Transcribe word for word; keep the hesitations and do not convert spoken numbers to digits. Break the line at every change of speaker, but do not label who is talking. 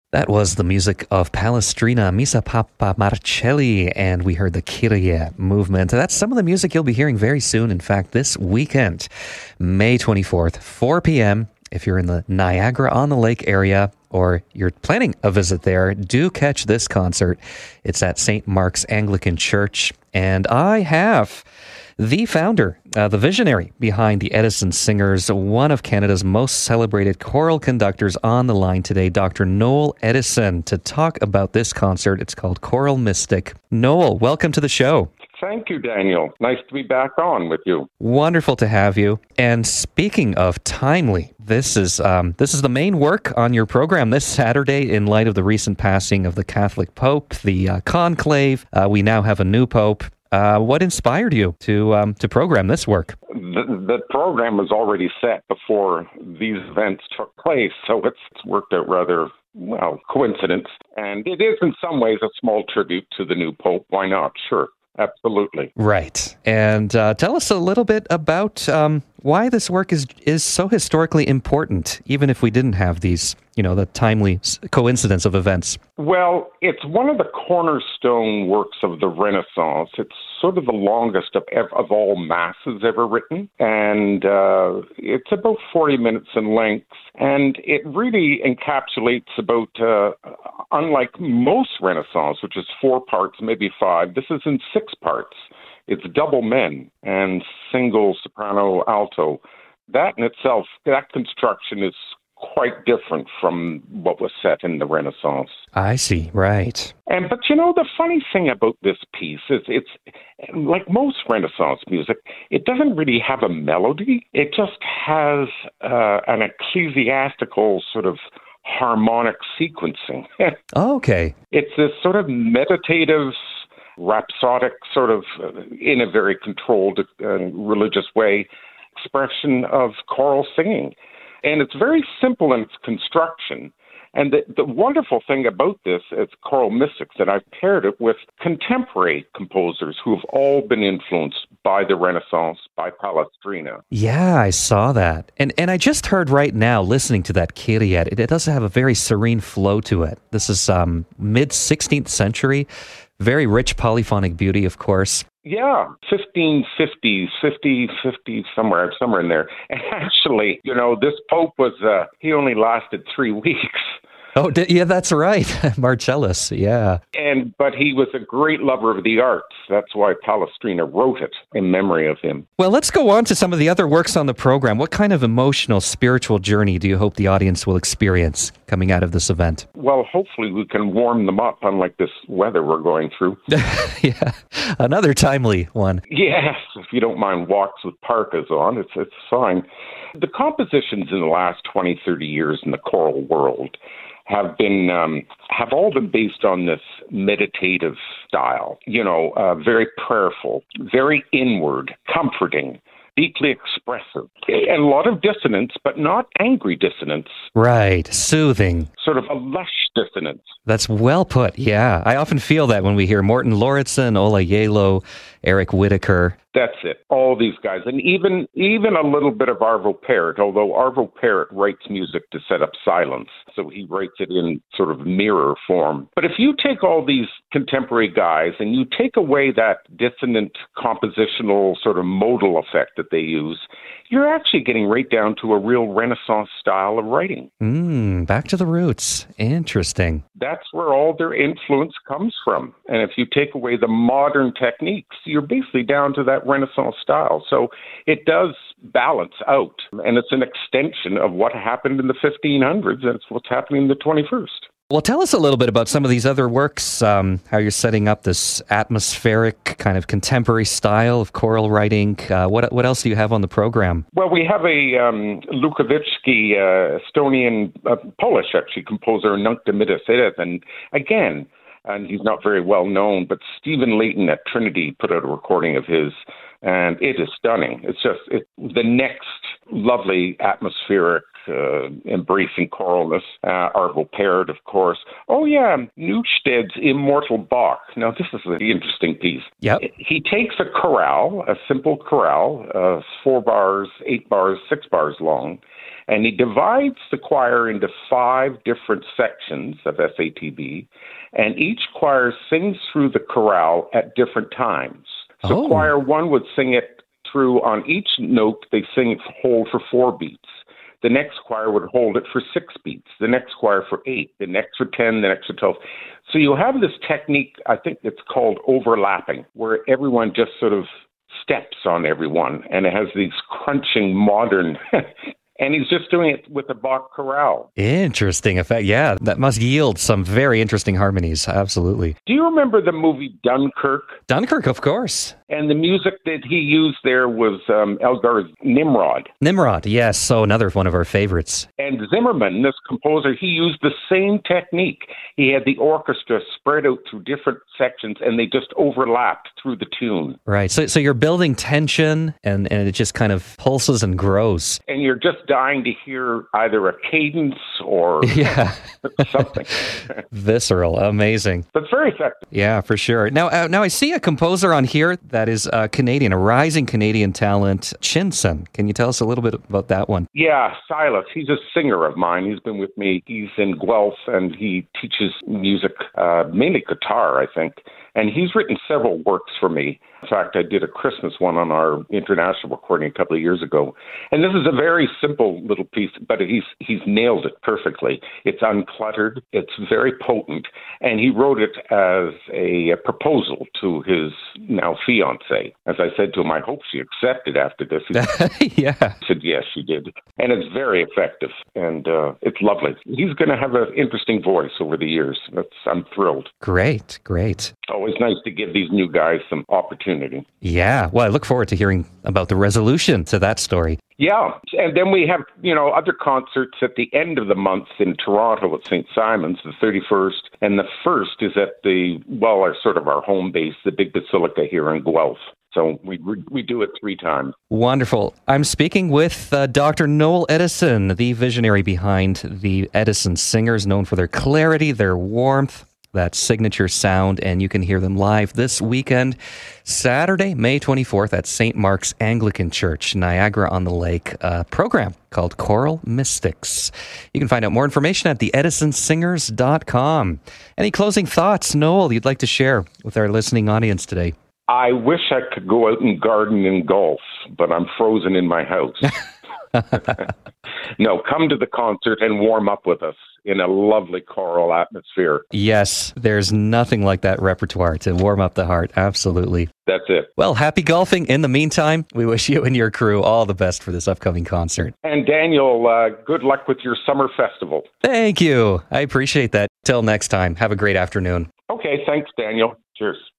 That was the music of Palestrina, Misa Papa Marcelli, and we heard the Kyrie movement. That's some of the music you'll be hearing very soon. In fact, this weekend, May twenty-fourth, four p.m., if you're in the Niagara-on-the-Lake area or you're planning a visit there, do catch this concert. It's at Saint Mark's Anglican Church, and I have the founder, uh, the visionary behind the Edison Singers, one of Canada's most celebrated choral conductors on the line today, Doctor Noel Edison, to talk about this concert. It's called Choral Mystic. Noel, welcome to the show.
Thank you, Daniel. Nice to be back on with you.
Wonderful to have you. And speaking of timely, this is um, this is the main work on your program this Saturday in light of the recent passing of the Catholic Pope, the uh, conclave. Uh, we now have a new Pope. Uh, what inspired you to um, to program this work?
The, the program was already set before these events took place, so it's, it's worked out rather, well, coincidence. And it is in some ways a small tribute to the new Pope. Why not? Sure. Absolutely.
Right. And uh, tell us a little bit about um, why this work is is so historically important, even if we didn't have these, you know, the timely coincidence of events.
Well, it's one of the cornerstone works of the Renaissance. It's sort of the longest of of all masses ever written, and uh, it's about forty minutes in length, and it really encapsulates about, uh, unlike most Renaissance, which is four parts, maybe five, this is in six parts. It's double men and single soprano alto. That in itself, that construction is quite different from what was set in the Renaissance.
I see, right.
And but you know, the funny thing about this piece is it's like most Renaissance music, it doesn't really have a melody. It just has uh, an ecclesiastical sort of harmonic sequencing.
Oh, okay.
It's this sort of meditative, rhapsodic sort of, uh, in a very controlled uh, religious way, expression of choral singing. And it's very simple in its construction. And the, the wonderful thing about this is Choral Mystics, that I've paired it with contemporary composers who have all been influenced by the Renaissance, by Palestrina.
Yeah, I saw that. And and I just heard right now, listening to that Kyrie, it, it does have a very serene flow to it. This is um, mid-sixteenth century, very rich polyphonic beauty, of course.
Yeah, fifteen fifties, fifty, fifty, somewhere, somewhere in there. And actually, you know, this Pope was, uh, he only lasted three weeks.
Oh, yeah, that's right. Marcellus, yeah.
And but he was a great lover of the arts. That's why Palestrina wrote it in memory of him.
Well, let's go on to some of the other works on the program. What kind of emotional, spiritual journey do you hope the audience will experience coming out of this event?
Well, hopefully we can warm them up, unlike this weather we're going through.
Yeah, another timely one.
Yes, if you don't mind walks with parkas on, it's it's fine. The compositions in the last twenty, thirty years in the choral world have been um, have all been based on this meditative style, you know, uh, very prayerful, very inward, comforting, deeply expressive, and a lot of dissonance, but not angry dissonance.
Right, soothing.
Sort of a lush dissonance.
That's well put, yeah. I often feel that when we hear Morton Lauritsen, Ola Yalo, Eric Whitacre.
That's it. All these guys. And even even a little bit of Arvo Pärt, although Arvo Pärt writes music to set up silence. So he writes it in sort of mirror form. But if you take all these contemporary guys and you take away that dissonant compositional sort of modal effect that they use, you're actually getting right down to a real Renaissance style of writing.
Mm, back to the roots. Interesting.
That's where all their influence comes from. And if you take away the modern techniques, you're basically down to that Renaissance style. So it does balance out. And it's an extension of what happened in the fifteen hundreds, and it's what's happening in the twenty-first.
Well, tell us a little bit about some of these other works, um, how you're setting up this atmospheric kind of contemporary style of choral writing. Uh, what what else do you have on the program?
Well, we have a um, Lukavitsky, uh, Estonian, uh, Polish actually, composer, Nunc Dimittis. And again, and he's not very well known, but Stephen Layton at Trinity put out a recording of his, and it is stunning. It's just it, the next lovely atmospheric, uh, embracing choralness. Uh, Arvo Pärt, of course. Oh yeah, Newsted's Immortal Bach. Now this is the interesting piece.
Yep.
He takes a chorale, a simple chorale, uh, four bars, eight bars, six bars long, And he divides the choir into five different sections of S A T B, and each choir sings through the chorale at different times. So
Oh.
choir one would sing it through on each note, they sing it hold for four beats. The next choir would hold it for six beats, the next choir for eight, the next for ten, the next for twelve. So you have this technique, I think it's called overlapping, where everyone just sort of steps on everyone, and it has these crunching modern, and he's just doing it with a Bach chorale.
Interesting effect. Yeah, that must yield some very interesting harmonies. Absolutely.
Do you remember the movie Dunkirk?
Dunkirk, of course.
And the music that he used there was um, Elgar's Nimrod.
Nimrod, yes. So another one of our favorites.
And Zimmerman, this composer, he used the same technique. He had the orchestra spread out through different sections, and they just overlapped through the tune.
Right. So so you're building tension, and, and it just kind of pulses and grows.
And you're just dying to hear either a cadence or
Yeah.
something.
Visceral. Amazing.
But it's very effective.
Yeah, for sure. Now, uh, now I see a composer on here that is uh, Canadian, a rising Canadian talent, Chinson. Can you tell us a little bit about that one?
Yeah, Silas. He's a singer of mine. He's been with me. He's in Guelph, and he teaches music, uh, mainly guitar, I think. And he's written several works for me. In fact, I did a Christmas one on our international recording a couple of years ago. And this is a very simple little piece, but he's he's nailed it perfectly. It's uncluttered. It's very potent. And he wrote it as a, a proposal to his now fiancée. As I said to him, I hope she accepted after this. He
Yeah.
said, yes, she did. And it's very effective. And uh, it's lovely. He's going to have an interesting voice over the years. That's, I'm thrilled.
Great, great.
Always nice to give these new guys some opportunity.
Yeah. Well, I look forward to hearing about the resolution to that story.
Yeah. And then we have, you know, other concerts at the end of the month in Toronto at Saint Simon's, the thirty-first. And the first is at the, well, our sort of our home base, the Big Basilica here in Guelph. So we we do it three times.
Wonderful. I'm speaking with uh, Doctor Noel Edison, the visionary behind the Edison Singers, known for their clarity, their warmth, that signature sound, and you can hear them live this weekend, Saturday, May twenty-fourth at Saint Mark's Anglican Church, Niagara-on-the-Lake, a program called Choral Mystics. You can find out more information at the edison singers dot com. Any closing thoughts, Noel, you'd like to share with our listening audience today?
I wish I could go out and garden in golf, but I'm frozen in my house. No, come to the concert and warm up with us in a lovely choral atmosphere.
Yes, there's nothing like that repertoire to warm up the heart. Absolutely.
That's it.
Well, happy golfing. In the meantime, we wish you and your crew all the best for this upcoming concert.
And Daniel, uh, good luck with your summer festival.
Thank you. I appreciate that. Till next time, have a great afternoon.
Okay, thanks, Daniel. Cheers.